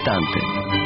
«Дилетанты».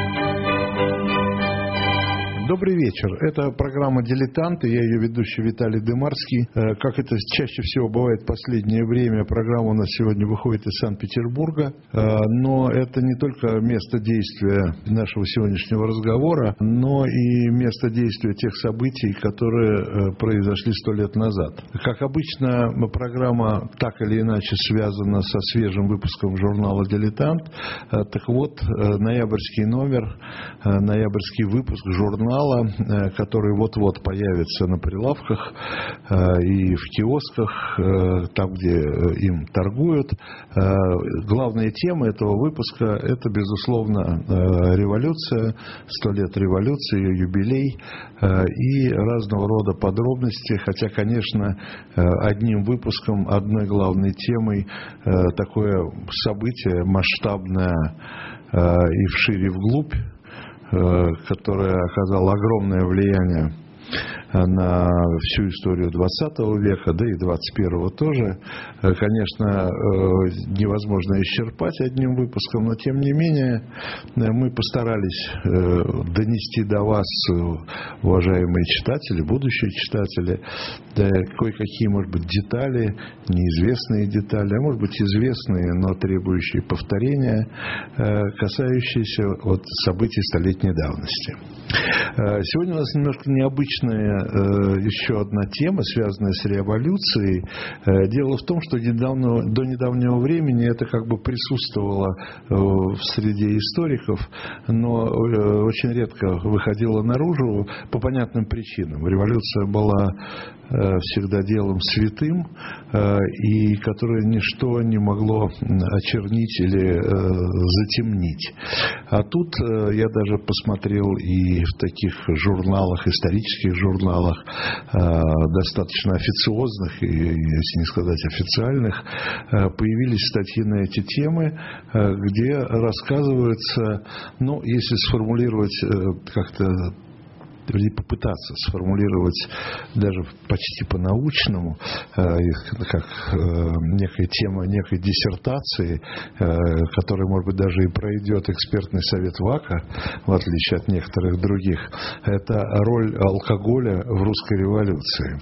Добрый вечер. Это программа «Дилетанты». Я ее ведущий Виталий Дымарский. Как это чаще всего бывает в последнее время, программа у нас сегодня выходит из Санкт-Петербурга. Но это не только место действия нашего сегодняшнего разговора, но и место действия тех событий, которые произошли 100 лет назад. Как обычно, программа так или иначе связана со свежим выпуском журнала «Дилетант». Так вот, ноябрьский номер, ноябрьский выпуск журнала, который вот-вот появится на прилавках и в киосках, там, где им торгуют. Главная тема этого выпуска – это, безусловно, революция, 100 лет революции, ее юбилей и разного рода подробности. Хотя, конечно, одним выпуском, одной главной темой такое событие масштабное и вширь и вглубь, которая оказала огромное влияние на всю историю 20 века, да и 21 тоже, конечно, невозможно исчерпать одним выпуском, но тем не менее мы постарались донести до вас, уважаемые читатели, будущие читатели, кое-какие, может быть, детали, неизвестные детали, а может быть, известные, но требующие повторения, касающиеся событий столетней давности. Сегодня у нас немножко необычная еще одна тема, связанная с революцией. Дело в том, что до недавнего времени это как бы присутствовало в среде историков, но очень редко выходило наружу по понятным причинам. Революция была всегда делом святым, и которое ничто не могло очернить или затемнить. А тут я даже посмотрел и в таких журналах, исторических журналах, достаточно официозных, если не сказать официальных, появились статьи на эти темы, где рассказывается, если сформулировать как-то, или попытаться сформулировать даже почти по-научному, как некая тема некой диссертации, которая, может быть, даже и пройдет экспертный совет ВАКа, в отличие от некоторых других, это роль алкоголя в русской революции.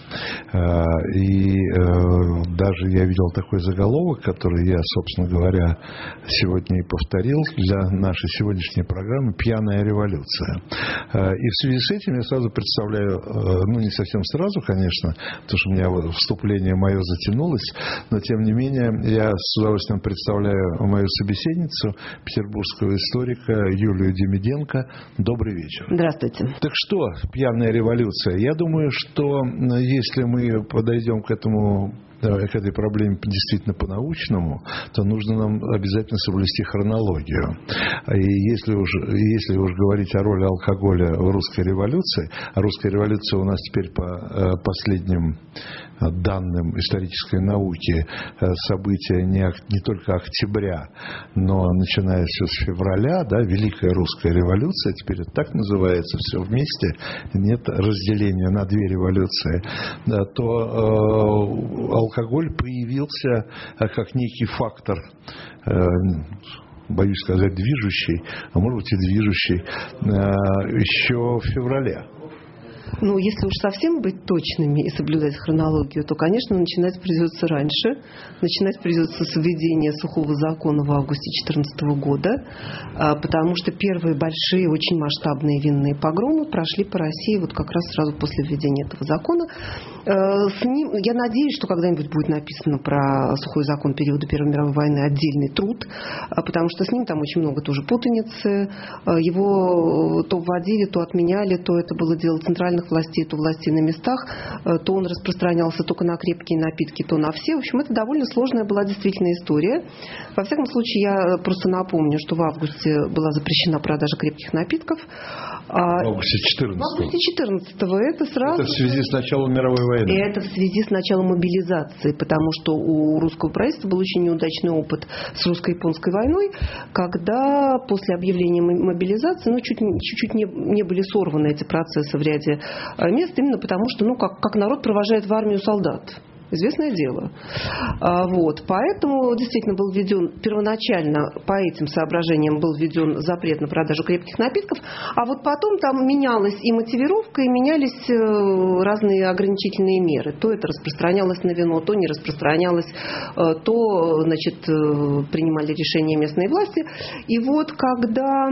И даже я видел такой заголовок, который я, собственно говоря, сегодня и повторил для нашей сегодняшней программы «Пьяная революция». И в связи с этим я сразу представляю, не совсем сразу, конечно, потому что у меня вступление мое затянулось, но тем не менее я с удовольствием представляю мою собеседницу, петербургского историка Юлию Демиденко. Добрый вечер. Здравствуйте. Так что, пьяная революция? Я думаю, что если мы подойдем к этой проблеме действительно по-научному, то нужно нам обязательно соблюсти хронологию. И если уж говорить о роли алкоголя в русской революции, а русская революция у нас теперь по последним данным исторической науки события не только октября, но начиная все с февраля, Великая русская революция, теперь это так называется, все вместе, нет разделения на две революции, то алкоголь появился как некий фактор, боюсь сказать, движущий, а может быть и движущий, еще в феврале. Если уж совсем быть точными и соблюдать хронологию, то, конечно, начинать придется раньше. Начинать придется с введения сухого закона в августе 2014 года, потому что первые большие, очень масштабные винные погромы прошли по России как раз сразу после введения этого закона. Я надеюсь, что когда-нибудь будет написано про сухой закон периода Первой мировой войны отдельный труд, потому что с ним там очень много тоже путаницы. Его то вводили, то отменяли, то это было дело центральных властей, то властей на местах, то он распространялся только на крепкие напитки, то на все. В общем, это довольно сложная была действительно история. Во всяком случае, я просто напомню, что в августе была запрещена продажа крепких напитков. В августе 14-го. В августе 14-го. Это сразу... Это в связи с началом мировой войны. И это в связи с началом мобилизации, потому что у русского правительства был очень неудачный опыт с русско-японской войной, когда после объявления мобилизации чуть-чуть не были сорваны эти процессы в ряде мест, именно потому что, как народ провожает в армию солдат. Известное дело. Вот. Поэтому действительно был введен, первоначально по этим соображениям был введен запрет на продажу крепких напитков, а вот потом там менялась и мотивировка, и менялись разные ограничительные меры. То это распространялось на вино, то не распространялось, то, значит, принимали решения местные власти. И вот когда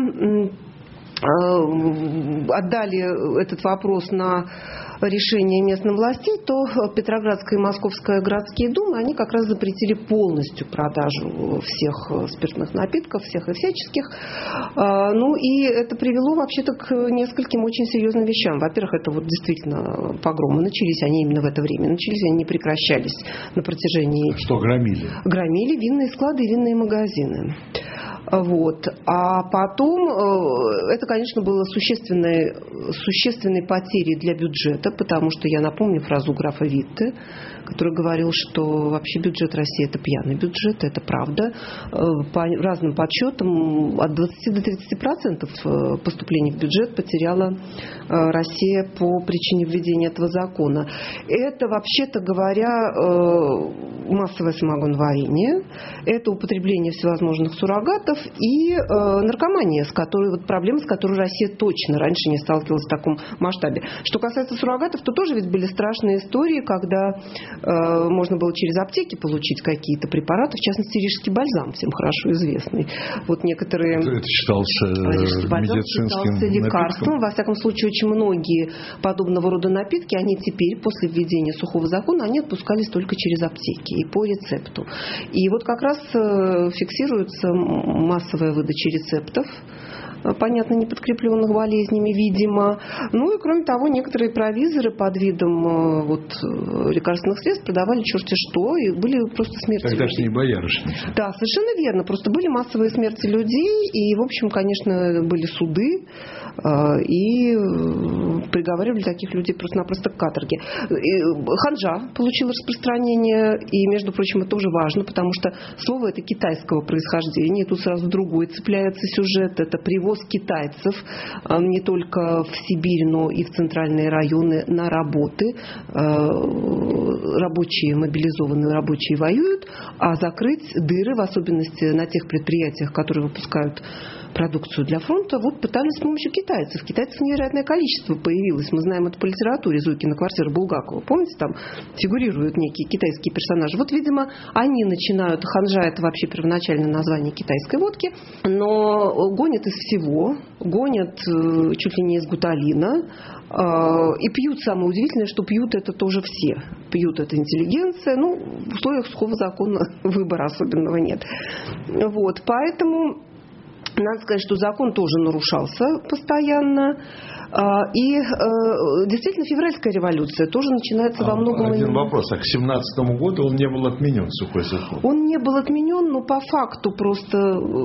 отдали этот вопрос на решение местных властей, то Петроградская и Московская городские думы, они как раз запретили полностью продажу всех спиртных напитков, всех и всяческих. Ну и это привело вообще-то к нескольким очень серьезным вещам. Во-первых, это вот действительно погромы начались, они именно в это время начались, они не прекращались на протяжении... Что громили? Громили винные склады и винные магазины. Вот. А потом это, конечно, было существенной потерей для бюджета, потому что я напомню фразу графа Витте, который говорил, что вообще бюджет России – это пьяный бюджет, это правда. По разным подсчетам от 20 до 30% поступлений в бюджет потеряла Россия по причине введения этого закона. Это, вообще-то говоря, массовое самогоноварение, это употребление всевозможных суррогатов и наркомания, проблема, с которой Россия точно раньше не сталкивалась в таком масштабе. Что касается суррогатов, то тоже ведь были страшные истории, когда можно было через аптеки получить какие-то препараты, в частности, рижский бальзам, всем хорошо известный. Вот некоторые... Это считался медицинским лекарством. Во всяком случае, очень многие подобного рода напитки, они теперь, после введения сухого закона, они отпускались только через аптеки и по рецепту. И вот как раз фиксируется массовая выдача рецептов, понятно, не подкрепленных болезнями, видимо. Ну и, кроме того, некоторые провизоры под видом лекарственных средств продавали черти что, и были просто смерти людей. Тогдашние боярышни. Да, совершенно верно. Просто были массовые смерти людей, и, в общем, конечно, были суды, и приговаривали таких людей просто-напросто к каторге. Ханжа получила распространение, и, между прочим, это тоже важно, потому что слово это китайского происхождения, и тут сразу другой цепляется сюжет, это привоз китайцев не только в Сибирь, но и в центральные районы на работы. Рабочие, мобилизованные рабочие воюют, а закрыть дыры, в особенности на тех предприятиях, которые выпускают продукцию для фронта, вот пытались с помощью китайцев. Китайцев невероятное количество появилось. Мы знаем это по литературе. Зойкина квартира Булгакова. Помните, там фигурируют некие китайские персонажи. Вот, видимо, они начинают... Ханжа – это вообще первоначальное название китайской водки, но гонят из всего. Гонят чуть ли не из гуталина. И пьют, самое удивительное, что пьют это тоже все. Пьют это интеллигенция. Ну, в условиях сухого закона выбора особенного нет. Вот, поэтому... Надо сказать, что закон тоже нарушался постоянно. И действительно февральская революция тоже начинается во многом... Один вопрос. А к 17 году он не был отменен, сухой закон? Он не был отменен, но по факту просто...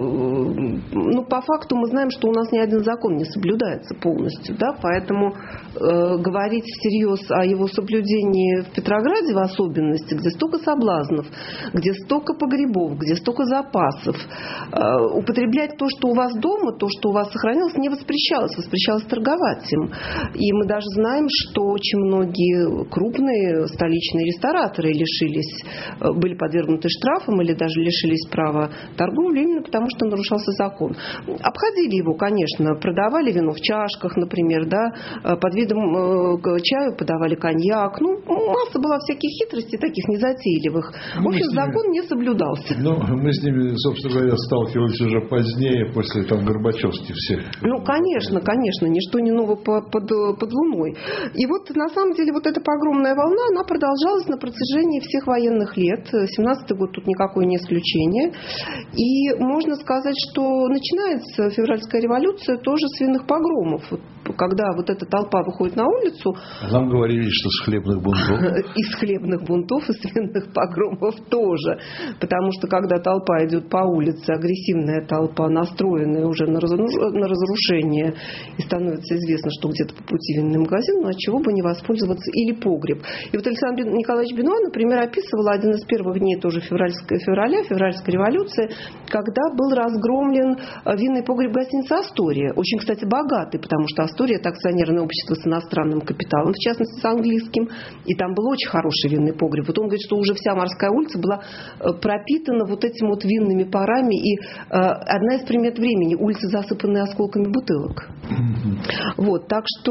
по факту мы знаем, что у нас ни один закон не соблюдается полностью. Да? Поэтому говорить всерьез о его соблюдении в Петрограде в особенности, где столько соблазнов, где столько погребов, где столько запасов, употреблять то, что у вас дома, то, что у вас сохранилось, не воспрещалось. Воспрещалось торговать им. И мы даже знаем, что очень многие крупные столичные рестораторы были подвергнуты штрафам или даже лишились права торговли именно потому, что нарушался закон. Обходили его, конечно, продавали вино в чашках, например, да, под видом чаю подавали коньяк. Масса была всяких хитростей, таких незатейливых. В общем, закон не соблюдался. Мы с ними, собственно говоря, сталкивались уже позднее, после Горбачевских всех. Конечно, ничто не ново под луной. И вот на самом деле вот эта погромная волна, она продолжалась на протяжении всех военных лет. 17-й год тут никакое не исключение. И можно сказать, что начинается февральская революция тоже с винных погромов. Когда вот эта толпа выходит на улицу... Нам говорили, что с хлебных бунтов. Из хлебных бунтов и с винных погромов тоже. Потому что когда толпа идет по улице, агрессивная толпа, настроенная уже на разрушение, и становится известно, что где-то по пути винный магазин, от чего бы не воспользоваться, или погреб. И вот Александр Николаевич Бенуа, например, описывал один из первых дней тоже февральской революции, когда был разгромлен винный погреб гостиницы «Астория». Очень, кстати, богатый, потому что Астория история, это акционерное общество с иностранным капиталом, в частности, с английским, и там был очень хороший винный погреб. Вот он говорит, что уже вся Морская улица была пропитана вот этими вот винными парами, и одна из примет времени – улицы, засыпанные осколками бутылок. Вот, так что,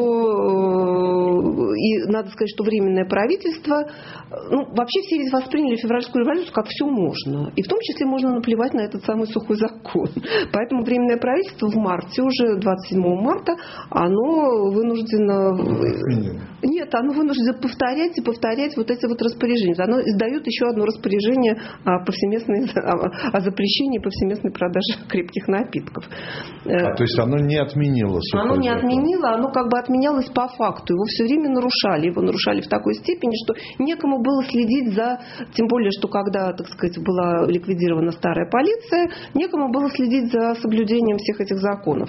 и надо сказать, что Временное правительство, вообще все ведь восприняли февральскую революцию как все можно, и в том числе можно наплевать на этот самый сухой закон. Поэтому Временное правительство в марте, уже 27 марта, оно вынуждено... Нет, оно вынуждено повторять и повторять вот эти вот распоряжения. Оно издает еще одно распоряжение о запрещении повсеместной продажи крепких напитков. То есть оно не отменило сухой закон? Оно не отменило, оно как бы отменялось по факту. Его все время нарушали. Его нарушали в такой степени, что некому было следить за... Тем более, что когда, так сказать, была ликвидирована старая полиция, некому было следить за соблюдением всех этих законов.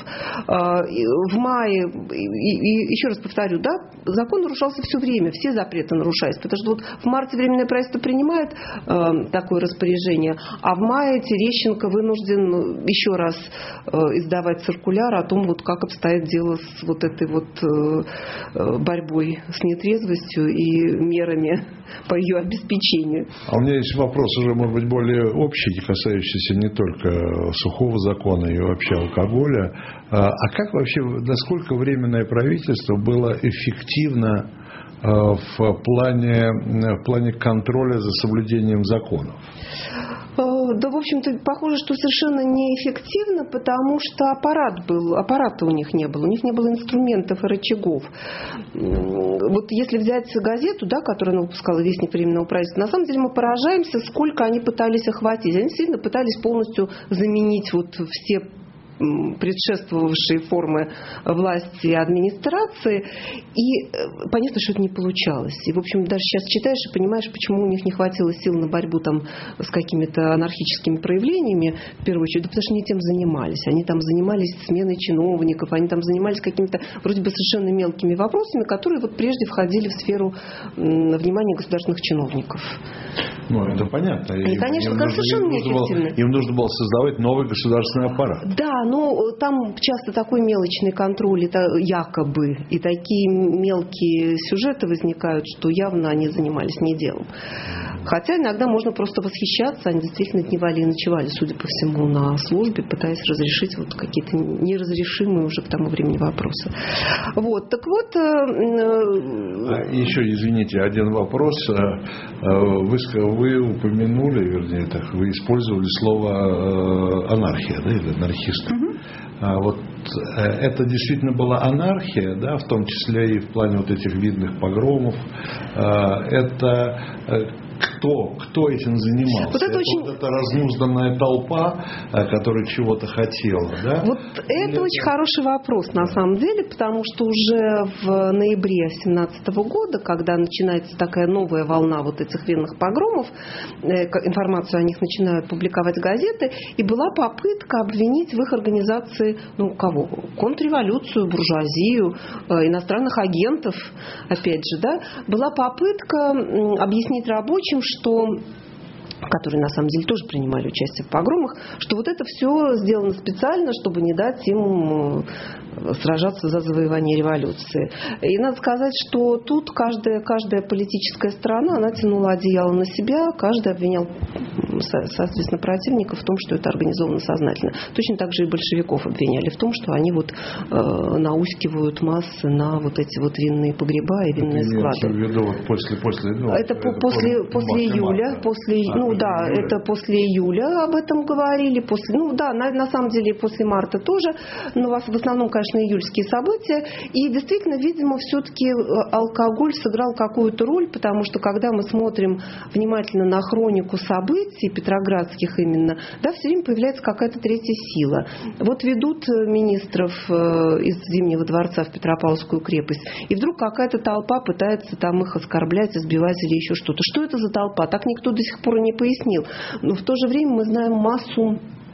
В мае, и еще раз повторю, да, закон нарушался все время, все запреты нарушались. Потому что вот в марте Временное правительство принимает такое распоряжение, а в мае Терещенко вынужден еще раз издавать циркуляр о том, вот как обстоит дело с вот этой вот борьбой с нетрезвостью и мерами по ее обеспечению. А у меня есть вопрос уже, может быть, более общий, касающийся не только сухого закона и вообще алкоголя. А как вообще, насколько Временное правительство было эффективно в плане контроля за соблюдением законов? Да, в общем-то, похоже, что совершенно неэффективно, потому что аппарата у них не было. У них не было инструментов и рычагов. Вот если взять газету, да, которую она выпускала, «Вестник Временного правительства», на самом деле мы поражаемся, сколько они пытались охватить. Они действительно пытались полностью заменить вот все предшествовавшие формы власти и администрации, и понятно, что это не получалось. И, в общем, даже сейчас читаешь и понимаешь, почему у них не хватило сил на борьбу там с какими-то анархическими проявлениями, в первую очередь, да потому что они тем занимались. Они там занимались сменой чиновников, они там занимались какими-то вроде бы совершенно мелкими вопросами, которые вот прежде входили в сферу внимания государственных чиновников. Ну, это понятно. И, конечно, совершенно неэффективно. Им нужно было создавать новый государственный аппарат. Да, но там часто такой мелочный контроль, это якобы, и такие мелкие сюжеты возникают, что явно они занимались не делом. Хотя иногда можно просто восхищаться, они действительно дневали и ночевали, судя по всему, на службе, пытаясь разрешить вот какие-то неразрешимые уже к тому времени вопросы. Вот, так вот... Еще, извините, один вопрос. Вы упомянули, вернее, так, вы использовали слово анархия, да, или анархисты. Вот это действительно была анархия, да, в том числе и в плане вот этих видных погромов. Это кто этим занимался? Вот это очень... вот эта разнузданная толпа, которая чего-то хотела, да? Вот это очень хороший вопрос на самом деле, потому что уже в ноябре 2017 года, когда начинается такая новая волна вот этих винных погромов, информацию о них начинают публиковать газеты, и была попытка обвинить в их организации, кого? Контрреволюцию, буржуазию, иностранных агентов, опять же, да? Была попытка объяснить рабочим, которые на самом деле тоже принимали участие в погромах, что вот это все сделано специально, чтобы не дать им сражаться за завоевание революции. И надо сказать, что тут каждая политическая сторона, она тянула одеяло на себя, каждый обвинял, соответственно, противников в том, что это организовано сознательно. Точно так же и большевиков обвиняли в том, что они вот наускивают массы на вот эти вот винные погреба и винные склады. Это после июля, это после июля об этом говорили, на самом деле после марта тоже, но в основном, конечно, июльские события. И действительно, видимо, все-таки алкоголь сыграл какую-то роль, потому что когда мы смотрим внимательно на хронику событий, петроградских именно, да, все время появляется какая-то третья сила. Вот ведут министров из Зимнего дворца в Петропавловскую крепость, и вдруг какая-то толпа пытается там их оскорблять, избивать или еще что-то. Что это за толпа? Так никто до сих пор и не пояснил. Но в то же время мы знаем массу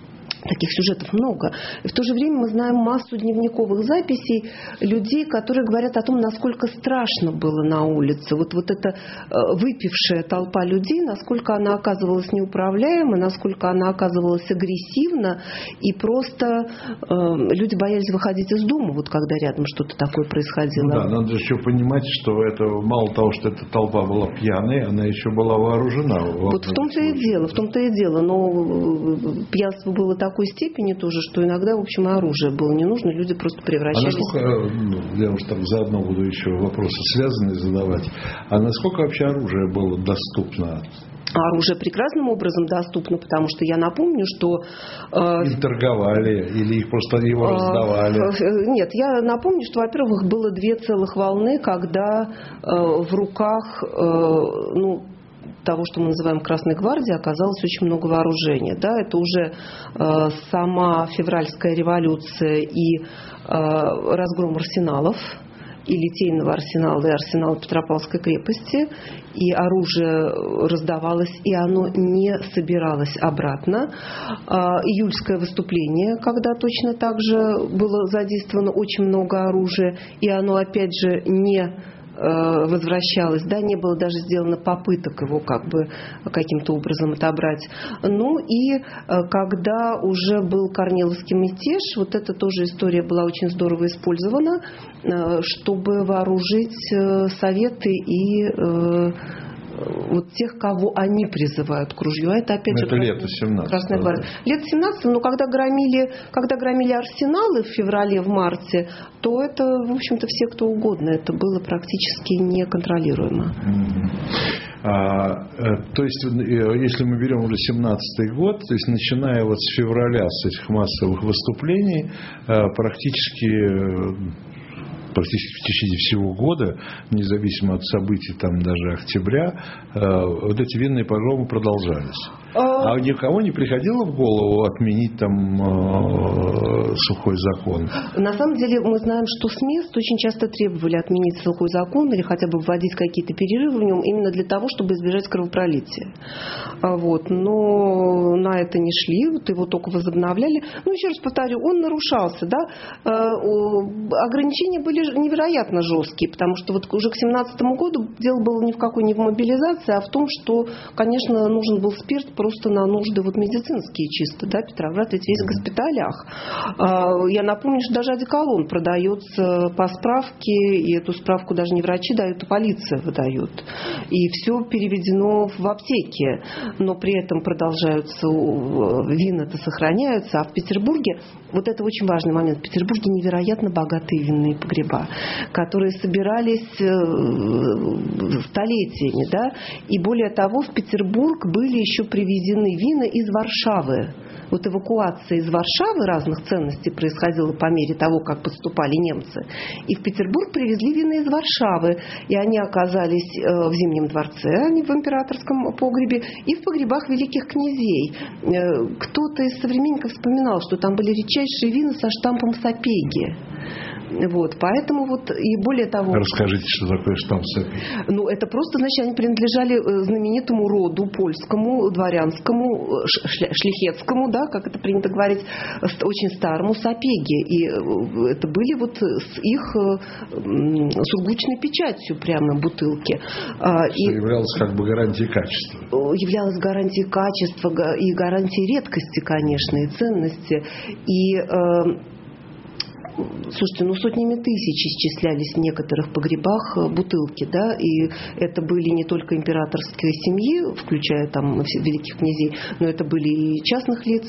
Таких сюжетов много. И в то же время мы знаем массу дневниковых записей людей, которые говорят о том, насколько страшно было на улице. Вот эта выпившая толпа людей, насколько она оказывалась неуправляема, насколько она оказывалась агрессивна, и просто люди боялись выходить из дома, вот когда рядом что-то такое происходило. Да, надо же еще понимать, что это мало того, что эта толпа была пьяной, она еще была вооружена. Вот в том-то и дело. Но пьянство было такой степени тоже, что иногда, в общем, и оружие было не нужно, люди просто превращались... А насколько, я уж так заодно буду еще вопросы связанные задавать, а насколько вообще оружие было доступно? Оружие прекрасным образом доступно, потому что я напомню, что... Им торговали или их просто его раздавали? Нет, я напомню, что, во-первых, было 2 целых волны, когда в руках... того, что мы называем Красной гвардией, оказалось очень много вооружения. Да? Это уже сама февральская революция и разгром арсеналов, и Литейного арсенала, и арсенала Петропавловской крепости, и оружие раздавалось, и оно не собиралось обратно. Июльское выступление, когда точно так же было задействовано очень много оружия, и оно, опять же, не возвращалось, да, не было даже сделано попыток его как бы каким-то образом отобрать. Ну и когда уже был Корниловский мятеж, вот эта тоже история была очень здорово использована, чтобы вооружить Советы и вот тех, кого они призывают к ружью. А это опять же лето 17. Красная гвардия. Лето 17, но когда громили арсеналы в феврале, в марте, то это, в общем-то, все кто угодно. Это было практически неконтролируемо. То есть, если мы берем уже 17-й год, то есть начиная вот с февраля, с этих массовых выступлений, практически в течение всего года, независимо от событий там даже октября, вот эти винные погромы продолжались. А никого не приходило в голову отменить там сухой закон? На самом деле мы знаем, что с мест очень часто требовали отменить сухой закон или хотя бы вводить какие-то перерывы в нем именно для того, чтобы избежать кровопролития. Вот. Но на это не шли, вот его только возобновляли. Ну, еще раз повторю, он нарушался. Да? Ограничения были невероятно жесткие, потому что вот уже к 2017 году дело было ни в какой не в мобилизации, а в том, что, конечно, нужен был спирт просто на нужды вот медицинские чисто, да, Петроград ведь весь в госпиталях. Я напомню, что даже одеколон продается по справке, и эту справку даже не врачи дают, а полиция выдает. И все переведено в аптеки, но при этом продолжаются, вина-то сохраняются, а в Петербурге, вот это очень важный момент, в Петербурге невероятно богатые винные погреба, которые собирались столетиями, да, и более того, в Петербург были еще привезены вина из Варшавы. Вот эвакуация из Варшавы разных ценностей происходила по мере того, как поступали немцы. И в Петербург привезли вина из Варшавы. И они оказались в Зимнем дворце, а не в императорском погребе, и в погребах великих князей. Кто-то из современников вспоминал, что там были редчайшие вина со штампом Сапеги. Вот, поэтому вот, и более того... Расскажите, что такое штамп Сапеги. Ну, это просто, значит, они принадлежали знаменитому роду польскому, дворянскому, шляхетскому, да, как это принято говорить, очень старому Сапеги. И это были вот с их сургучной печатью прямо бутылки. Что являлось как бы гарантией качества. Являлось гарантией качества и гарантией редкости, конечно, и ценности. И... Слушайте, сотнями тысяч исчислялись в некоторых погребах бутылки, да, и это были не только императорские семьи, включая там великих князей, но это были и частных лиц,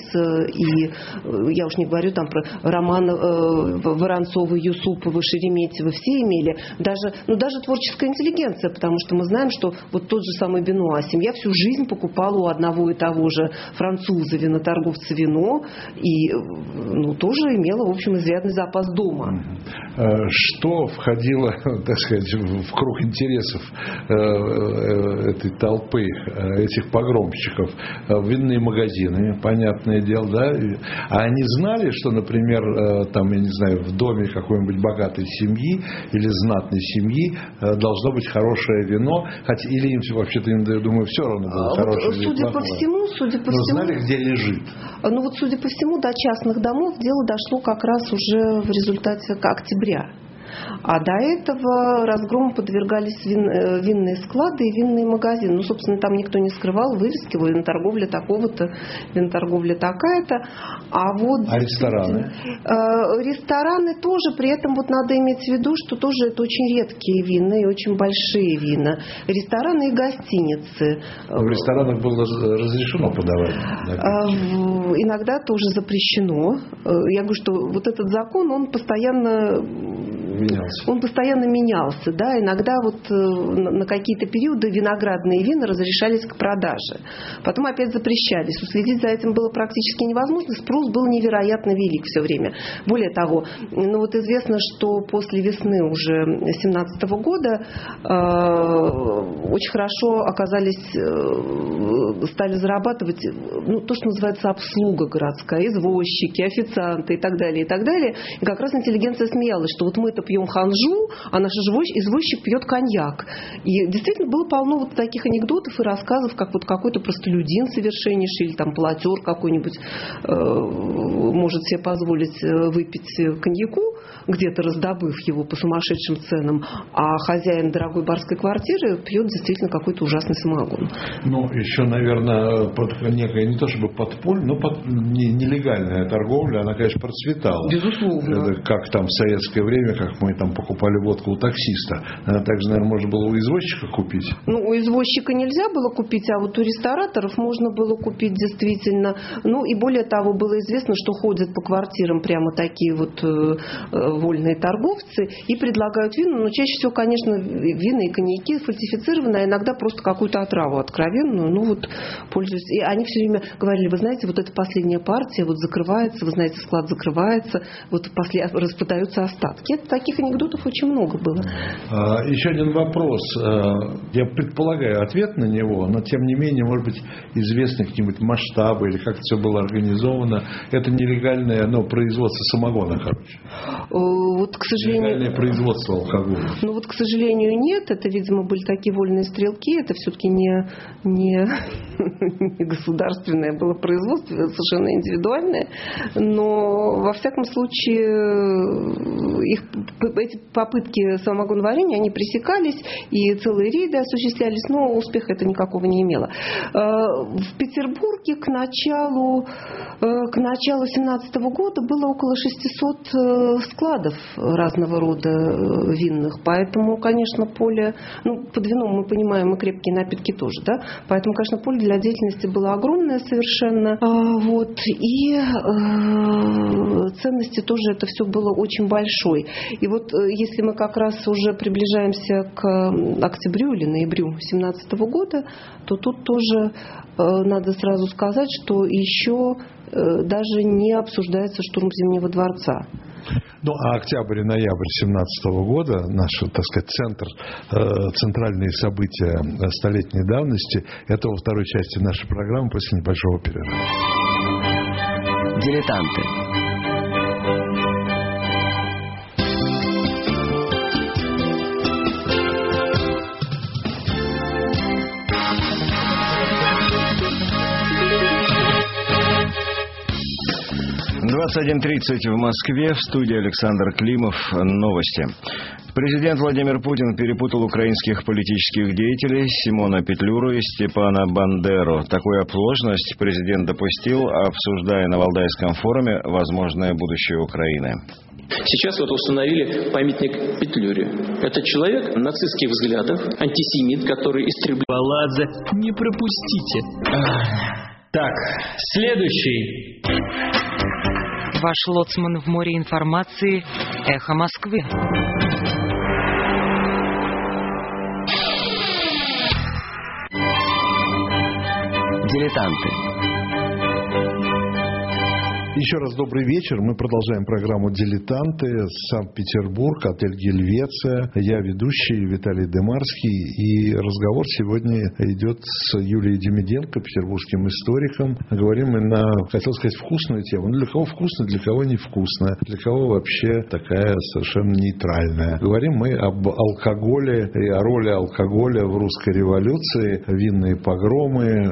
и я уж не говорю там про Романа Воронцова, Юсупова, Шереметьева, все имели, даже творческая интеллигенция, потому что мы знаем, что вот тот же самый Бенуа, семья всю жизнь покупала у одного и того же француза, виноторговца вино, и тоже имела, в общем, изрядный запас запас дома. Что входило, так сказать, в круг интересов этой толпы, этих погромщиков? Винные магазины, понятное дело, да? А они знали, что, например, там, я не знаю, в доме какой-нибудь богатой семьи или знатной семьи должно быть хорошее вино, хотя или им вообще-то, я думаю, все равно было хорошее или судя плохое. Судя по всему, знали, где лежит. Ну вот, судя по всему, до частных домов дело дошло как раз уже в результате октября. А до этого разгрому подвергались винные склады и винные магазины. Ну, собственно, там никто не скрывал вывески: виноторговля такого-то, виноторговля такая-то. А рестораны? Рестораны тоже, при этом вот надо иметь в виду, что тоже это очень редкие вина и очень большие вина. Рестораны и гостиницы. В ресторанах было разрешено подавать? Иногда тоже запрещено. Я говорю, что вот этот закон, он постоянно менялся, да, иногда вот на какие-то периоды виноградные вина разрешались к продаже, потом опять запрещались. Уследить за этим было практически невозможно, спрос был невероятно велик все время. Более того, ну вот известно, что после весны уже 2017 года очень хорошо стали зарабатывать, ну, то, что называется обслуга городская, извозчики, официанты и так далее, и так далее. И как раз интеллигенция смеялась, что вот мы-то пьем ханжу, а наш извозчик пьет коньяк. И действительно было полно вот таких анекдотов и рассказов, как вот какой-то простолюдин совершеннейший или там платер какой-нибудь может себе позволить выпить коньяку, где-то раздобыв его по сумасшедшим ценам, а хозяин дорогой барской квартиры пьет действительно какой-то ужасный самогон. Ну, еще, наверное, некая не то чтобы подпольная, но нелегальная торговля, она, конечно, процветала. Безусловно. Это как там в советское время, как мы там покупали водку у таксиста. Также, наверное, можно было у извозчика купить. Ну, у извозчика нельзя было купить, а вот у рестораторов можно было купить действительно. Ну, и более того, было известно, что ходят по квартирам прямо такие вот вольные торговцы и предлагают вина, но чаще всего, конечно, вина и коньяки фальсифицированные, а иногда просто какую-то отраву откровенную, ну вот, пользуясь. И они все время говорили: вы знаете, вот эта последняя партия вот закрывается, вы знаете, склад закрывается, вот распадаются остатки. Таких анекдотов очень много было. Еще один вопрос. Я предполагаю ответ на него, но тем не менее, может быть, известны какие-нибудь масштабы или как это все было организовано. Это нелегальное, производство самогона, короче. Вот, к сожалению, нелегальное производство алкоголя. Ну вот, к сожалению, нет. Это, видимо, были такие вольные стрелки. Это все-таки не государственное было производство, совершенно индивидуальное. Но, во всяком случае, эти попытки самогоноварения, они пресекались, и целые рейды осуществлялись, но успеха это никакого не имело. В Петербурге к началу 2017 года было около 600 складов разного рода винных, поэтому, конечно, поле, под вином мы понимаем и крепкие напитки тоже, да, поэтому, конечно, поле для деятельности было огромное совершенно, вот, и ценности тоже это все было очень большой. И вот если мы как раз уже приближаемся к октябрю или ноябрю 2017 года, то тут тоже надо сразу сказать, что еще даже не обсуждается штурм Зимнего дворца. Ну, а октябрь и ноябрь 2017 года, наш, так сказать, центральные события столетней давности, это во второй части нашей программы после небольшого перерыва. Дилетанты. — 21:30 в Москве. В студии Александр Климов. Новости. Президент Владимир Путин перепутал украинских политических деятелей Симона Петлюру и Степана Бандеру. Такую оплошность президент допустил, обсуждая на Валдайском форуме возможное будущее Украины. Сейчас вот установили памятник Петлюре. Это человек нацистских взглядов, антисемит, который истреблял... Баладзе, не пропустите. Так, следующий. Ваш лоцман в море информации. Эхо Москвы. Дилетанты. Еще раз добрый вечер. Мы продолжаем программу «Дилетанты». Санкт-Петербург, отель «Гельвеция». Я ведущий Виталий Демарский. И разговор сегодня идет с Юлией Демиденко, петербургским историком. Говорим мы на, хотел сказать, вкусную тему. Для кого вкусно, для кого невкусно. Для кого вообще такая совершенно нейтральная. Говорим мы об алкоголе и о роли алкоголя в русской революции. Винные погромы.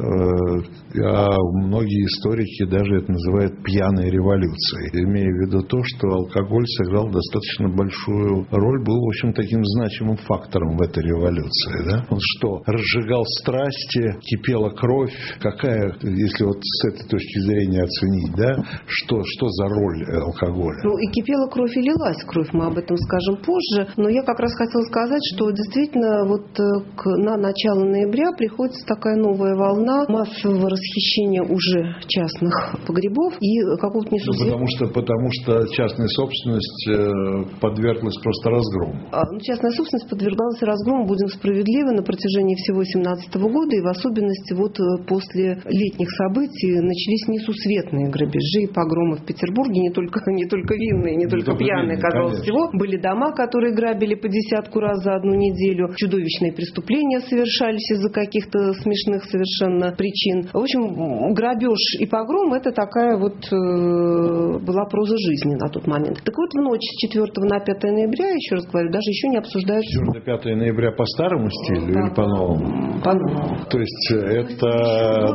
А многие историки даже это называют пьяной революцией, имея в виду то, что алкоголь сыграл достаточно большую роль, был, в общем, таким значимым фактором в этой революции. Да? Он что, разжигал страсти, кипела кровь, какая, если вот с этой точки зрения оценить, да, что за роль алкоголя? Ну и кипела кровь и лилась кровь, мы об этом скажем позже, но я как раз хотела сказать, что действительно вот на начало ноября приходится такая новая волна массового расхищения уже частных погребов и какого-то несусветного... Потому что частная собственность подверглась просто разгрому. Частная собственность подвергалась разгрому, будем справедливы, на протяжении всего 2017 года, и в особенности вот после летних событий начались несусветные грабежи и погромы в Петербурге, не только винные, не только пьяные, казалось всего. Были дома, которые грабили по 10 раз за одну неделю. Чудовищные преступления совершались из-за каких-то смешных совершенно причин. В общем, грабеж и погром — это такая вот была проза жизни на тот момент. Так вот, в ночь с 4 на 5 ноября, еще раз говорю, даже еще не обсуждаются... 4-5 ноября по старому стилю или по-новому? По-новому. То есть это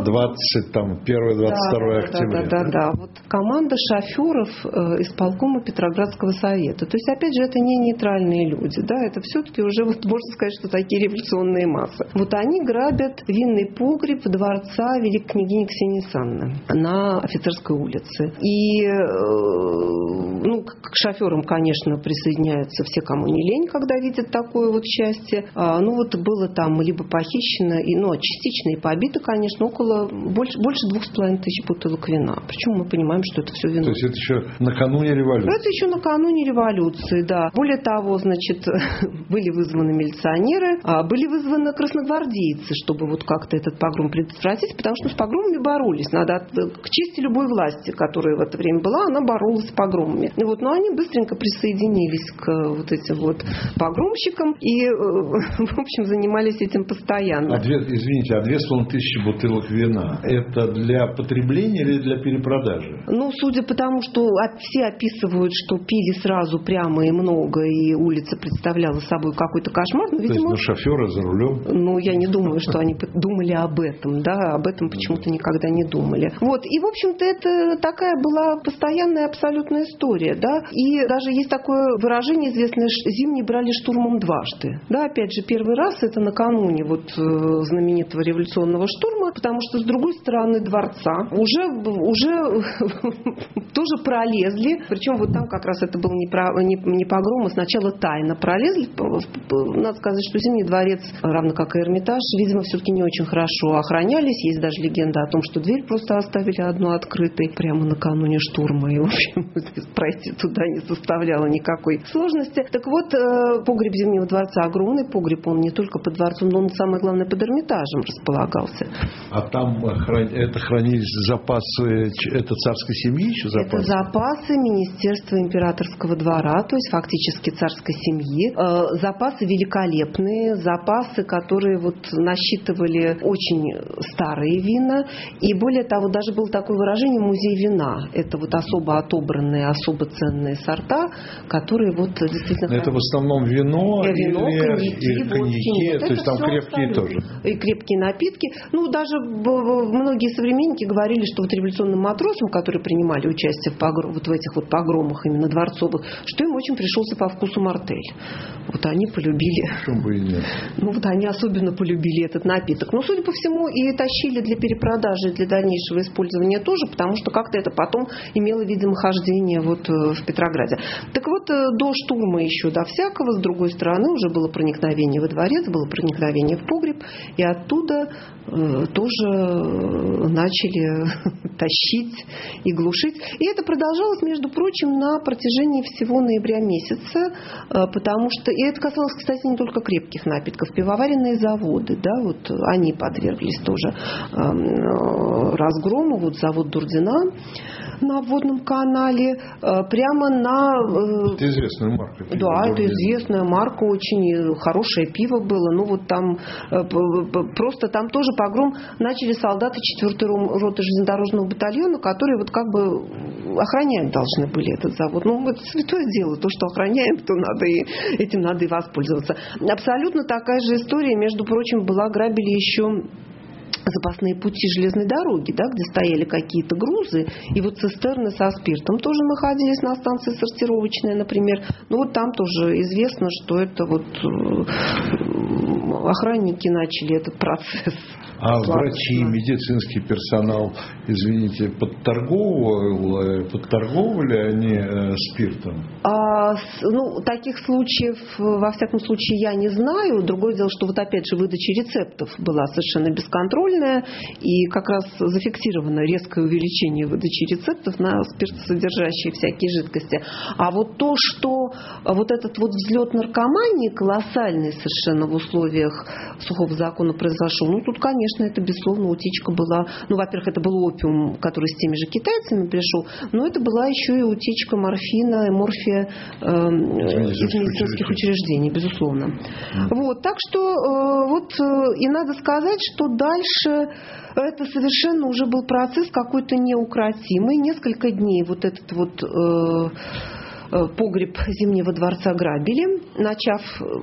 21-22 октября? Да. Вот команда шоферов исполкома Петроградского совета. То есть, опять же, это не нейтральные люди. Да? Это все-таки уже, вот, можно сказать, что такие революционные массы. Вот они грабят винный погреб дворца великой княгини Ксении Санны на Офицерской улице. И к шоферам, конечно, присоединяются все, кому не лень, когда видят такое вот счастье. Было там либо похищено, частично и побито, конечно, больше 2500 бутылок вина. Причем мы понимаем, что это все вино. То есть это еще накануне революции? Это еще накануне революции, да. Более того, были вызваны милиционеры, были вызваны красногвардейцы, чтобы вот как-то этот погром предотвратить, потому что с погромами боролись. Надо к чести любой власти, которая в это время была, она боролась с погромами. Но они быстренько присоединились к вот этим вот погромщикам и, в общем, занимались этим постоянно. 2500 бутылок вина. Это для потребления или для перепродажи? Судя по тому, что все описывают, что пили сразу прямо и много, и улица представляла собой какой-то кошмар. Видимо, то есть, шоферы за рулем? Я не думаю, что они думали об этом, да, об этом почему-то никогда не думали. И, в общем-то, это такая была постоянная абсолютная история, да, и даже есть такое выражение известное: зимний брали штурмом дважды, да, опять же, первый раз это накануне знаменитого революционного штурма, потому что с другой стороны дворца уже тоже пролезли, причем там как раз это был не погром, а сначала тайно пролезли. Надо сказать, что Зимний дворец, равно как и Эрмитаж, видимо, все-таки не очень хорошо охранялись. Есть даже легенда о том, что дверь просто оставили одну открытой прямо накануне штурма, и, в общем, пройти туда не составляло никакой сложности. Так вот, погреб Зимнего дворца огромный погреб, он не только под дворцом, но он, самое главное, под Эрмитажем располагался. А там это хранились запасы, это царской семьи еще запасы? Это запасы Министерства императорского двора, то есть фактически царской семьи. Запасы великолепные, запасы, которые насчитывали очень старые вина. И более того, даже было такое выражение «музей вина». Это особо отобранные, особо ценные сорта, которые действительно... Это в основном вино или коньяки, то есть там крепкие тоже. И крепкие напитки. Даже многие современники говорили, что революционным матросам, которые принимали участие в этих погромах именно дворцовых, что им очень пришелся по вкусу мартель. Они полюбили. Почему бы и нет? Они особенно полюбили этот напиток. Судя по всему, и тащили для перепродажи, и для дальнейшего использования тоже, потому что как-то это потом имело, видимо, хождение в Петрограде. Так до штурма еще до всякого, с другой стороны, уже было проникновение во дворец, было проникновение в погреб, и оттуда тоже начали тащить и глушить. И это продолжалось, между прочим, на протяжении всего ноября месяца, потому что, и это касалось, кстати, не только крепких напитков, пивоваренные заводы, да, они подверглись тоже разгрому, завод Дурдина, на обводном канале, прямо на... Это известная марка. Да, это известная марка, очень хорошее пиво было. Ну вот там просто там тоже погром начали солдаты 4-й роты железнодорожного батальона, которые вот как бы охранять должны были этот завод. Ну это святое дело, то, что охраняем, то надо и этим надо и воспользоваться. Абсолютно такая же история, между прочим, была, грабили еще запасные пути железной дороги, да, где стояли какие-то грузы, и вот цистерны со спиртом тоже находились на станции сортировочной, например. Ну вот там тоже известно, что это вот охранники начали этот процесс. А врачи, медицинский персонал, извините, подторговывали они спиртом? Ну, таких случаев, во всяком случае, я не знаю. Другое дело, что вот опять же выдача рецептов была совершенно бесконтрольная, и как раз зафиксировано резкое увеличение выдачи рецептов на спиртосодержащие всякие жидкости. А вот то, что вот этот вот взлет наркомании колоссальный совершенно в условиях сухого закона произошел, ну, тут, конечно, это, безусловно, утечка была. Ну, во-первых, это был опиум, который с теми же китайцами пришел, но это была еще и утечка морфина, морфия из медицинских учреждений, безусловно. Вот, так что вот и надо сказать, что дальше это совершенно уже был процесс какой-то неукротимый. Несколько дней вот этот вот погреб Зимнего дворца грабили, начав,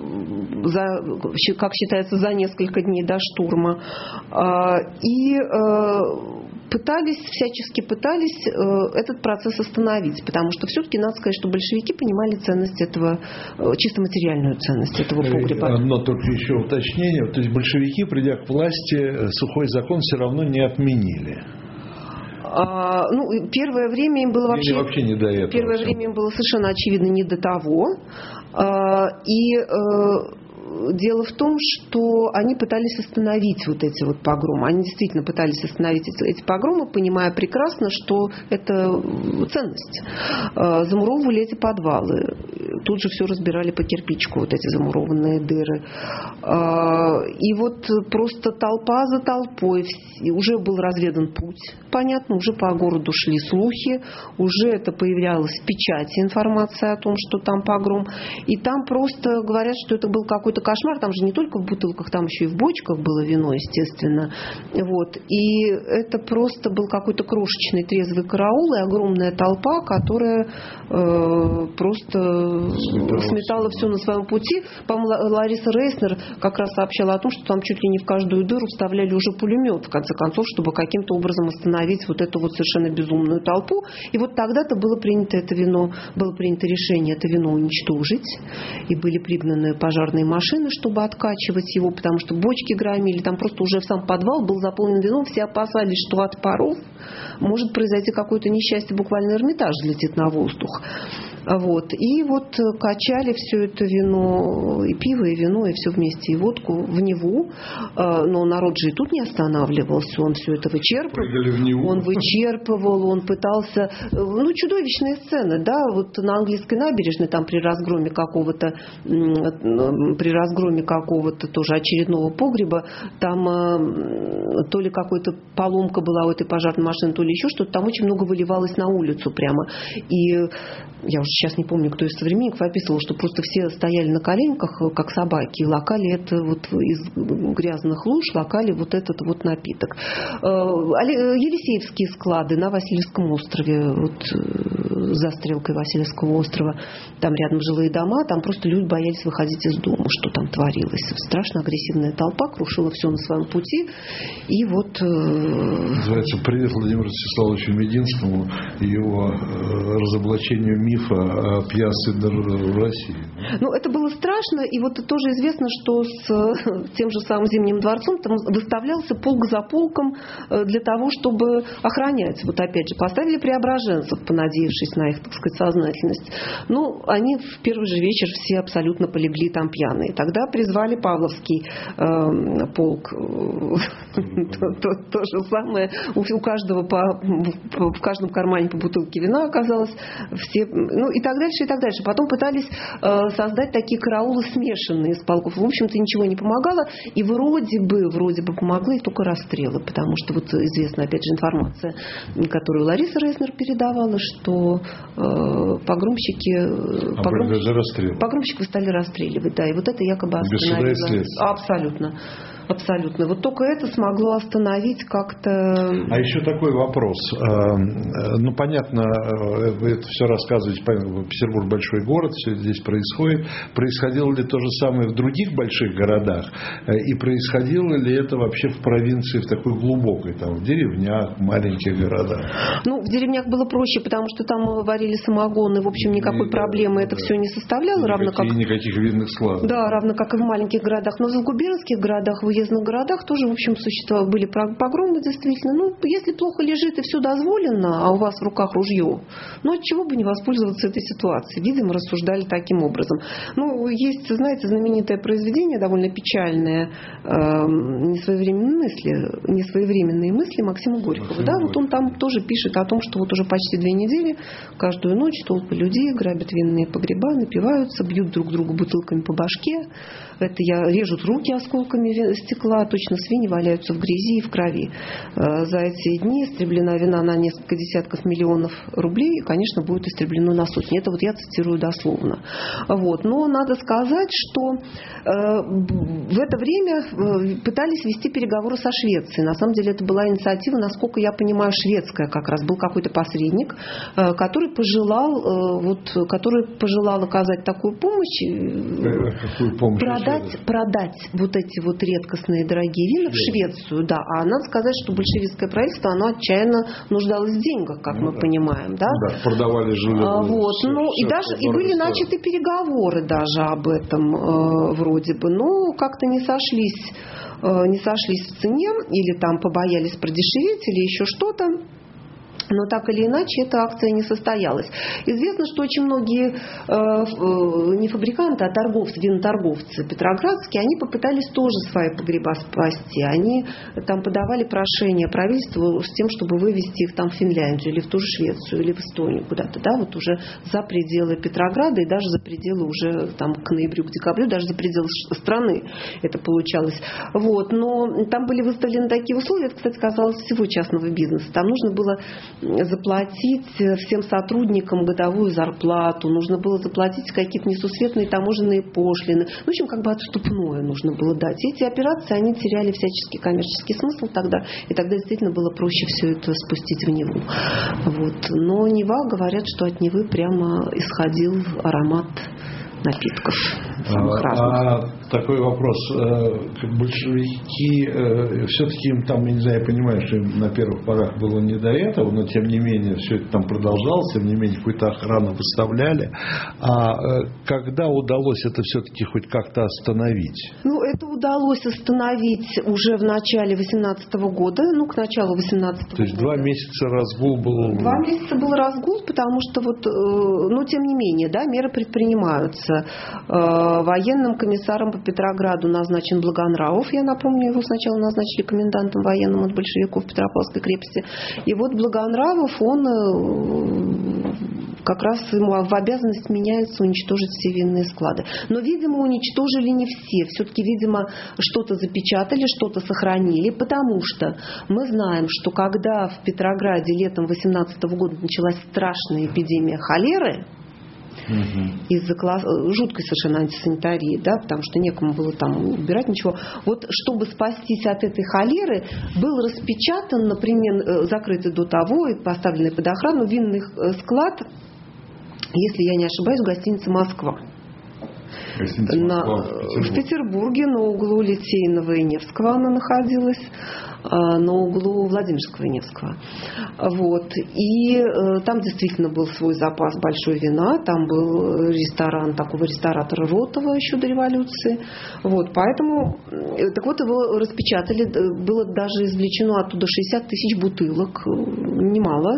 как считается, за несколько дней до штурма. И всячески пытались этот процесс остановить, потому что все-таки надо сказать, что большевики понимали ценность этого, чисто материальную ценность этого погреба. Одно только еще уточнение. То есть большевики, придя к власти, сухой закон все равно не отменили. Ну, первое время им было вообще не до этого. Первое время им было совершенно очевидно не до того. И дело в том, что они пытались остановить вот эти вот погромы. Они действительно пытались остановить эти погромы, понимая прекрасно, что это ценность. Замуровывали эти подвалы. Тут же все разбирали по кирпичику, вот эти замурованные дыры. И вот просто толпа за толпой. Уже был разведан путь, понятно, уже по городу шли слухи, уже это появлялось в печати информация о том, что там погром. И там просто говорят, что это был какой-то кошмар. Там же не только в бутылках, там еще и в бочках было вино, естественно. Вот. И это просто был какой-то крошечный трезвый караул и огромная толпа, которая просто сметала все на своем пути. По-моему, Лариса Рейснер как раз сообщала о том, что там чуть ли не в каждую дыру вставляли уже пулемет, в конце концов, чтобы каким-то образом остановить вот эту вот совершенно безумную толпу. И вот тогда-то было принято решение это вино уничтожить. И были пригнаны пожарные машины, чтобы откачивать его, потому что бочки громили, там просто уже в сам подвал был заполнен вином, все опасались, что от паров может произойти какое-то несчастье, буквально Эрмитаж взлетит на воздух. Вот. И вот качали все это вино, и пиво, и вино, и все вместе, и водку в Неву. Но народ же и тут не останавливался, он все это вычерпывал. Он вычерпывал, он пытался... Ну, чудовищные сцены, да, вот на английской набережной, там при разгроме какого-то тоже очередного погреба, там то ли какая-то поломка была у этой пожарной машины, то ли еще что-то, там очень много выливалось на улицу прямо. И я уже сейчас не помню, кто из современников описывал, что просто все стояли на коленках, как собаки, и лакали это вот из грязных луж, лакали вот этот вот напиток. Елисеевские склады на Васильевском острове, вот за стрелкой Васильевского острова, там рядом жилые дома, там просто люди боялись выходить из дома, что там творилось. Страшно агрессивная толпа крушила все на своем пути. И вот... Называется «Привет Владимиру Всеславовичу Мединскому и его разоблачению мифа о пьянстве в России». Ну, это было страшно, и вот тоже известно, что с тем же самым Зимним дворцом там выставлялся полк за полком для того, чтобы охранять. Вот опять же, поставили преображенцев, понадеявшись есть на их, так сказать, сознательность. Ну, они в первый же вечер все абсолютно полегли там пьяные. Тогда призвали Павловский полк. То же самое. У каждого в каждом кармане по бутылке вина оказалось. Все, ну и так дальше, и так дальше. Потом пытались создать такие караулы смешанные с полков. В общем-то, ничего не помогало. И вроде бы помогли только расстрелы. Потому что вот известна, опять же, информация, которую Лариса Рейснер передавала, что погромщиков стали расстреливать. Да, и вот это якобы остановило. Абсолютно. Абсолютно. Вот только это смогло остановить как-то... А еще такой вопрос. Ну, понятно, вы это все рассказываете, Петербург большой город, все здесь происходит. Происходило ли то же самое в других больших городах? И происходило ли это вообще в провинции, в такой глубокой, там, в деревнях, в маленьких городах? Ну, в деревнях было проще, потому что там варили самогон, и, в общем, никакой проблемы это все не составляло. Никаких винных складов. Да, равно как и в маленьких городах. Но в губернских городах, в уездных городах тоже, в общем, были погромы, действительно. Ну, если плохо лежит и все дозволено, а у вас в руках ружье, ну, от чего бы не воспользоваться этой ситуацией? Видимо, рассуждали таким образом. Ну, есть, знаете, знаменитое произведение, довольно печальное, «Несвоевременные мысли» Максима Горького. Да, вот он там тоже пишет о том, что вот уже почти 2 недели, каждую ночь толпы людей грабят винные погреба, напиваются, бьют друг друга бутылками по башке, режут руки осколками стекла, точно свиньи валяются в грязи и в крови. За эти дни истреблена вина на несколько десятков миллионов рублей, и, конечно, будет истреблено на сотни. Это вот я цитирую дословно. Вот. Но надо сказать, что в это время пытались вести переговоры со Швецией. На самом деле это была инициатива, насколько я понимаю, шведская как раз. Был какой-то посредник, который пожелал оказать такую помощь. Какую помощь? Продать вот эти вот редкостные дорогие вина в Швецию, да. А надо сказать, что большевистское правительство, оно отчаянно нуждалось в деньгах, как мы понимаем, да. Да, продавали жилье. И были начаты переговоры даже об этом вроде бы, но как-то не сошлись в цене, или там побоялись продешеветь, или еще что-то. Но так или иначе эта акция не состоялась. Известно, что очень многие не фабриканты, а виноторговцы петроградские, они попытались тоже свои погреба спасти. Они там подавали прошение правительству с тем, чтобы вывести их там в Финляндию или в ту же Швецию или в Эстонию куда-то, да, вот уже за пределы Петрограда и даже за пределы уже там к ноябрю, к декабрю, даже за пределы страны это получалось. Вот. Но там были выставлены такие условия, это, кстати, касалось всего частного бизнеса. Там нужно было заплатить всем сотрудникам годовую зарплату, нужно было заплатить какие-то несусветные таможенные пошлины. В общем, как бы отступное нужно было дать. И эти операции, они теряли всяческий коммерческий смысл тогда, и тогда действительно было проще все это спустить в Неву. Вот. Но Нева, говорят, что от Невы прямо исходил аромат напитков самых разных. Такой вопрос. Большевики, все-таки им там, я не знаю, я понимаю, что им на первых порах было не до этого, но тем не менее все это там продолжалось, тем не менее какую-то охрану выставляли. А когда удалось это все-таки хоть как-то остановить? Ну, это удалось остановить уже в начале 18-го года, к началу 18-го года. То есть 2 месяца разгул был? 2 месяца был разгул, потому что тем не менее, да, меры предпринимаются. Военным комиссаром по Петрограду назначен Благонравов. Я напомню, его сначала назначили комендантом военным от большевиков Петропавловской крепости. И вот Благонравов, он как раз ему в обязанность меняется уничтожить все винные склады. Но, видимо, уничтожили не все. Все-таки, видимо, что-то запечатали, что-то сохранили, потому что мы знаем, что когда в Петрограде летом 18 года началась страшная эпидемия холеры, из-за жуткой совершенно антисанитарии, да, потому что некому было там убирать ничего. Вот чтобы спастись от этой холеры, был распечатан, например, закрытый до того и поставленный под охрану винный склад, если я не ошибаюсь, в гостинице «Москва». В Петербурге на углу Литейного и Невского она находилась. на углу Владимирского и Невского. Вот. И там действительно был свой запас большой вина, там был ресторан такого ресторатора Ротова еще до революции. Вот. Поэтому, так вот, его распечатали, было даже извлечено оттуда 60 тысяч бутылок, немало,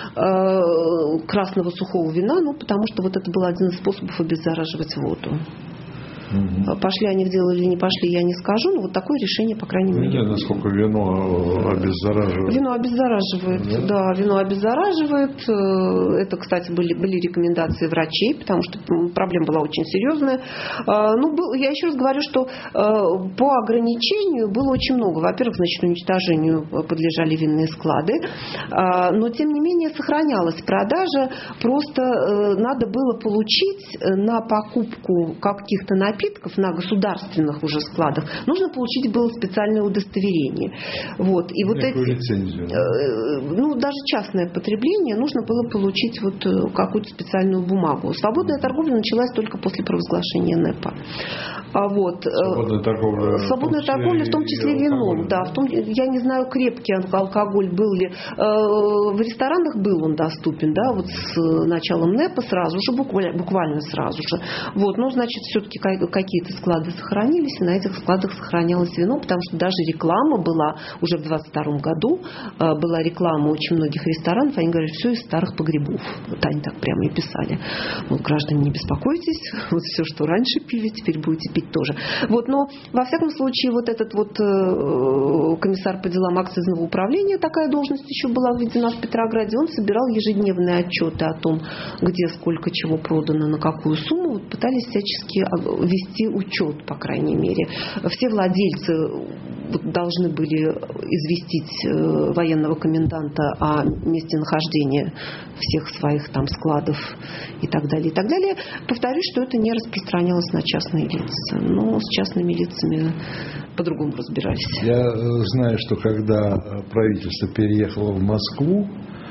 красного сухого вина, ну, потому что вот это был один из способов обеззараживать воду. Пошли они в дело или не пошли, я не скажу, но вот такое решение, по крайней мере. Не знаю, насколько вино обеззараживает. Вино обеззараживает, да, вино обеззараживает. Это, кстати, были рекомендации врачей, потому что проблема была очень серьезная. Ну, я еще раз говорю, что по ограничению было очень много. Во-первых, значит, уничтожению подлежали винные склады, но, тем не менее, сохранялась продажа. Просто надо было получить на покупку каких-то напитков на государственных уже складах, нужно получить было специальное удостоверение. Вот. И вот лицензию. Ну, даже частное потребление нужно было получить вот какую-то специальную бумагу. Свободная торговля началась только после провозглашения НЭПа. Вот. Свободная торговля, в том числе вином. Да, я не знаю, крепкий алкоголь был ли. В ресторанах был он доступен, да, вот с началом НЭПа сразу же, буквально сразу же. Вот. Ну, значит, все-таки какие-то склады сохранились, и на этих складах сохранялось вино, потому что даже реклама была уже в 22 году, была реклама очень многих ресторанов, они говорят, все из старых погребов. Вот они так прямо и писали. Вот, граждане, не беспокойтесь, вот все, что раньше пили, теперь будете пить тоже. Вот, но, во всяком случае, вот этот вот комиссар по делам акцизного управления, такая должность еще была введена в Петрограде, он собирал ежедневные отчеты о том, где сколько чего продано, на какую сумму, вот, пытались всячески вести учет, по крайней мере. Все владельцы должны были известить военного коменданта о месте нахождения всех своих там складов и так далее, и так далее. Повторюсь, что это не распространялось на частные лица. Но с частными лицами по-другому разбирались. Я знаю, что когда правительство переехало в Москву,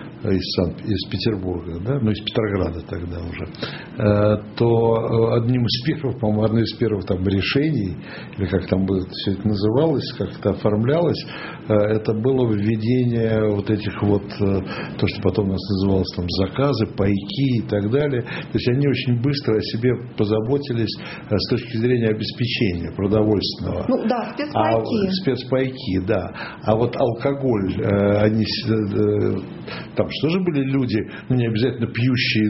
из Петербурга, да, ну из Петрограда тогда уже, то одним из первых, по-моему, одно из первых там решений, или как там все это называлось, как это оформлялось, это было введение вот этих вот, то, что потом у нас называлось там заказы, пайки и так далее. То есть они очень быстро о себе позаботились с точки зрения обеспечения продовольственного. Ну да, спецпайки. Спецпайки, да. А вот алкоголь, они там что же были люди, ну, не обязательно пьющие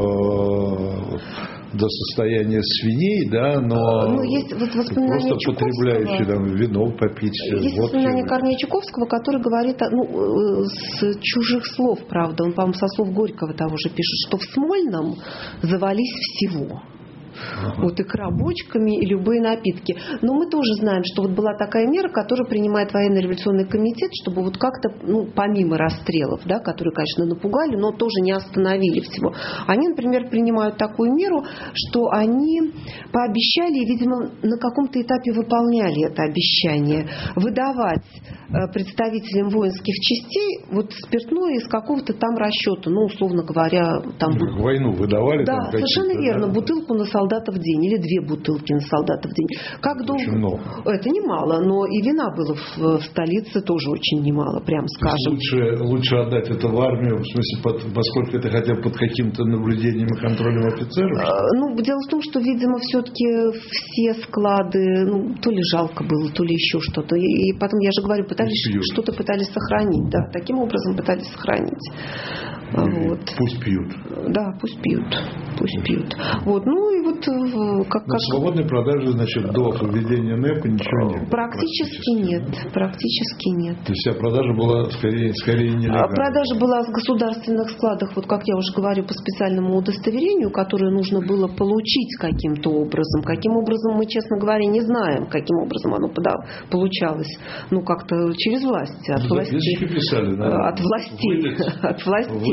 до состояния свиней, да, но есть вот просто потребляющие там, вино попить. Есть воспоминание Корнея Чуковского, который говорит, с чужих слов, правда, он, по-моему, со слов Горького того же пишет, что в Смольном завались всего. Вот икра бочками и любые напитки. Но мы тоже знаем, что вот была такая мера, которую принимает военно-революционный комитет, чтобы вот как-то, ну, помимо расстрелов, да, которые, конечно, напугали, но тоже не остановили всего. Они, например, принимают такую меру, что они пообещали, и, видимо, на каком-то этапе выполняли это обещание, выдавать представителям воинских частей вот спиртное из какого-то там расчета, ну, условно говоря, там... Как войну выдавали? Да, там совершенно верно. Да? Бутылку на солдата в день или 2 бутылки на солдата в день. Как долго? Много. Это немало, но и вина было в столице тоже очень немало, прям скажем. Лучше отдать это в армию, в смысле, поскольку это хотя бы под каким-то наблюдением и контролем офицеров? Ну, дело в том, что, видимо, все-таки все склады, ну, то ли жалко было, то ли еще что-то. И потом, я же говорю, что-то пытались сохранить. Да, таким образом пытались сохранить. Вот. Пусть пьют. Да, пусть пьют. Вот, ну и вот как... Свободной продажи, значит, до введения НЭПа ничего нет? Практически нет. То есть вся продажа была скорее нелегальной? Продажа была в государственных складах, вот как я уже говорю, по специальному удостоверению, которое нужно было получить каким-то образом. Каким образом, мы, честно говоря, не знаем, каким образом оно получалось. Ну, как-то через власти. От властей. Писали, да? От властей.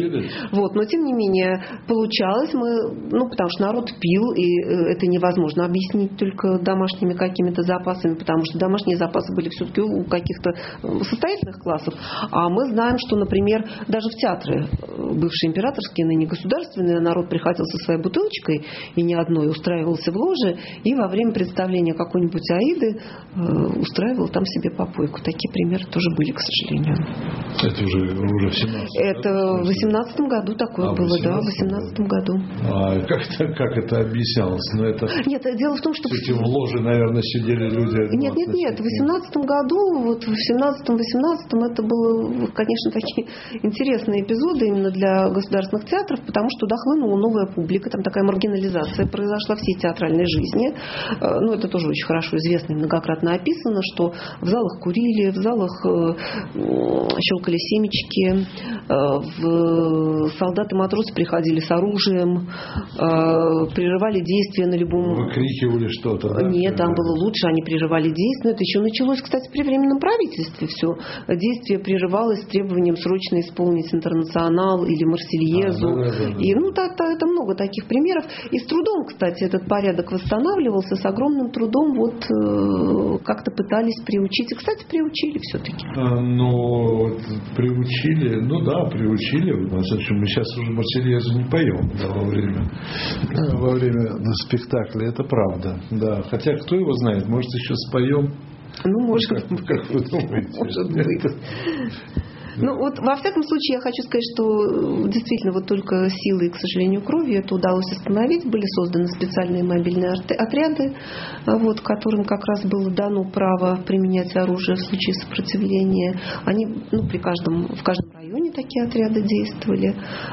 выдать. Вот, но тем не менее получалось, потому что народ пил, и это невозможно объяснить только домашними какими-то запасами, потому что домашние запасы были все-таки у каких-то состоятельных классов. А мы знаем, что, например, даже в театры бывшие императорские, ныне государственные, народ приходил со своей бутылочкой и не одной, устраивался в ложе, и во время представления какой-нибудь Аиды устраивал там себе попойку. Такие примеры тоже были, к сожалению. Это уже в 17-м. Это в 18-м году такое было, да, в 18-м году. А как это объяснялось? Нет, дело в том, что... В ложе, наверное, сидели люди... Нет. В 18-м году, вот в 17-18 это было, конечно, такие интересные эпизоды именно для государственных театров, потому что туда хлынула новая публика, там такая маргинализация произошла всей театральной жизни. Это тоже очень хорошо известно и многократно описано, что в залах курили, в залах щелкали семечки, солдаты, матросы приходили с оружием, прерывали действия на любом... Выкрикивали что-то, да? Нет, там было лучше, они прерывали действия. Это еще началось, кстати, при Временном правительстве все. Действие прерывалось с требованием срочно исполнить «Интернационал» или «Марсельезу». И это много таких примеров. И с трудом, кстати, этот порядок восстанавливался, с огромным трудом как-то пытались приучить. И, кстати, приучили все-таки. Приучили. Мы сейчас уже «Марсельезу» не поем во время спектакля. Это правда. Да. Хотя, кто его знает, может, еще споем. Может быть. Как вы думаете? Может быть. Во всяком случае, я хочу сказать, что действительно только силой, к сожалению, кровью это удалось остановить. Были созданы специальные мобильные отряды, которым как раз было дано право применять оружие в случае сопротивления. Они в каждом районе такие отряды действовали.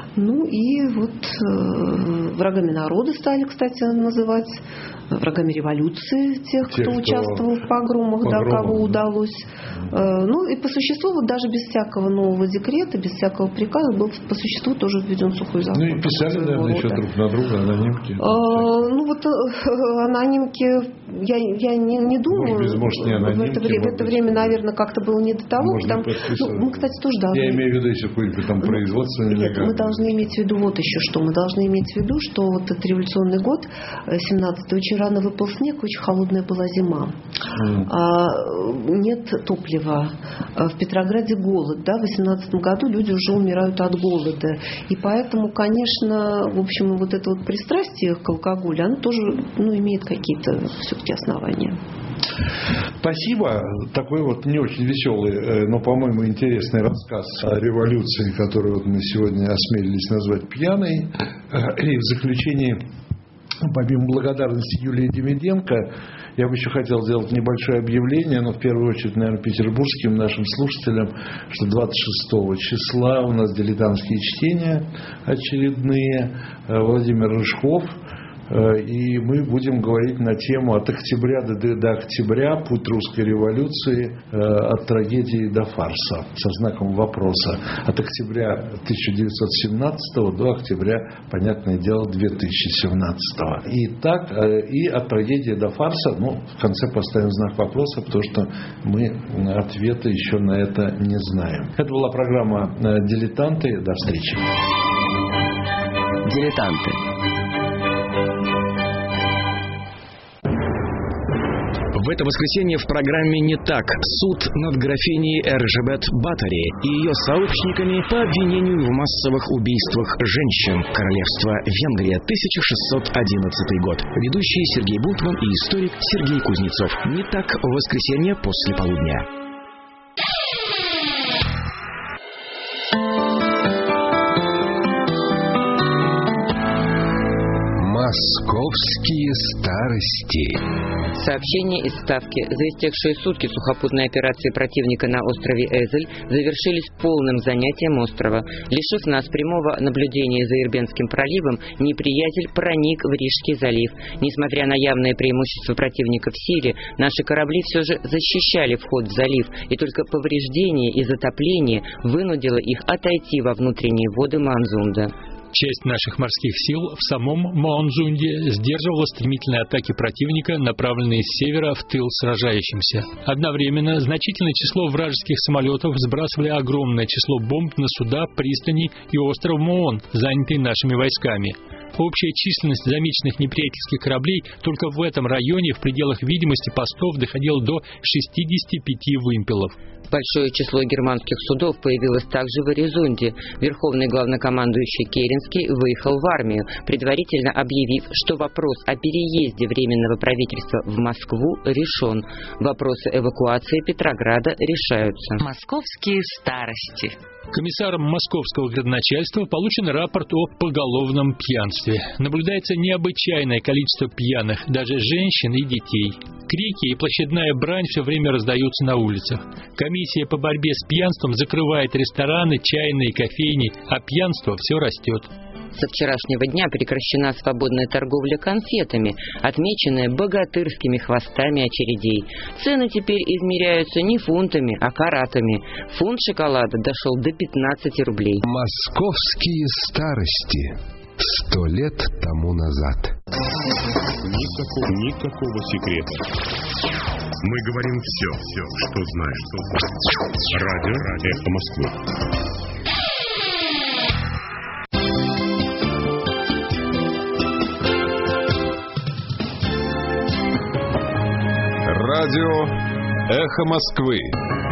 Врагами народа стали, кстати, называть, врагами революции тех, кто участвовал в погромах, кого удалось. И по существу, даже без всякого нового декрета, без всякого приказа, был по существу тоже введен сухой закон. И писали, наверное, еще друг на друга анонимки. Анонимки, я не думаю. Может, не анонимки. В это время, наверное, как-то было не до того. Мы, кстати, тоже должны... Я имею в виду, если какое-нибудь там производство нелегальное. Нет, мы должны иметь в виду еще что. Мы должны иметь в виду, что этот революционный год, 17-й, очень рано выпал снег, очень холодная была зима. Нет топлива. В Петрограде голод, в 18 году люди уже умирают от голода. И поэтому, конечно, в общем, это пристрастие к алкоголю, оно тоже имеет какие-то все-таки основания. Спасибо. Такой не очень веселый, но, по-моему, интересный рассказ о революции, которую мы сегодня осмелились назвать пьяной. И в заключении, помимо благодарности Юлии Демиденко, я бы еще хотел сделать небольшое объявление, но в первую очередь, наверное, петербургским нашим слушателям, что 26 числа у нас дилетантские чтения очередные. Владимир Рыжков. И мы будем говорить на тему «От октября до октября. Путь русской революции от трагедии до фарса» со знаком вопроса. От октября 1917 до октября, понятное дело, 2017. И от трагедии до фарса, в конце поставим знак вопроса, потому что мы ответа еще на это не знаем. Это была программа «Дилетанты». До встречи. «Дилетанты». В это воскресенье в программе «Не так» суд над графиней Эржебет Батори и ее сообщниками по обвинению в массовых убийствах женщин. Королевство Венгрия, 1611 год. Ведущий Сергей Бултман и историк Сергей Кузнецов. «Не так» в воскресенье после полудня. Московские старости. Сообщения из Ставки. За истекшие сутки сухопутной операции противника на острове Эзель завершились полным занятием острова. Лишив нас прямого наблюдения за Ирбенским проливом, неприятель проник в Рижский залив. Несмотря на явное преимущество противника в силе, наши корабли все же защищали вход в залив, и только повреждение и затопление вынудило их отойти во внутренние воды Манзунда. Часть наших морских сил в самом Моонзунде сдерживала стремительные атаки противника, направленные с севера в тыл сражающимся. Одновременно значительное число вражеских самолетов сбрасывали огромное число бомб на суда, пристани и остров Моон, занятый нашими войсками. Общая численность замеченных неприятельских кораблей только в этом районе в пределах видимости постов доходила до 65 вымпелов. Большое число германских судов появилось также в Оризонте. Верховный главнокомандующий Керенский выехал в армию, предварительно объявив, что вопрос о переезде Временного правительства в Москву решен. Вопросы эвакуации Петрограда решаются. Московские старости. Комиссаром московского градоначальства получен рапорт о поголовном пьянстве. Наблюдается необычайное количество пьяных, даже женщин и детей. Крики и площадная брань все время раздаются на улицах. Комиссия по борьбе с пьянством закрывает рестораны, чайные, кофейни, а пьянство все растет. Со вчерашнего дня прекращена свободная торговля конфетами, отмеченная богатырскими хвостами очередей. Цены теперь измеряются не фунтами, а каратами. Фунт шоколада дошел до 15 рублей. Московские старости. 100 лет тому назад. Никакого секрета. Мы говорим все, что знаем. Радио «Эхо Москвы». Радио «Эхо Москвы».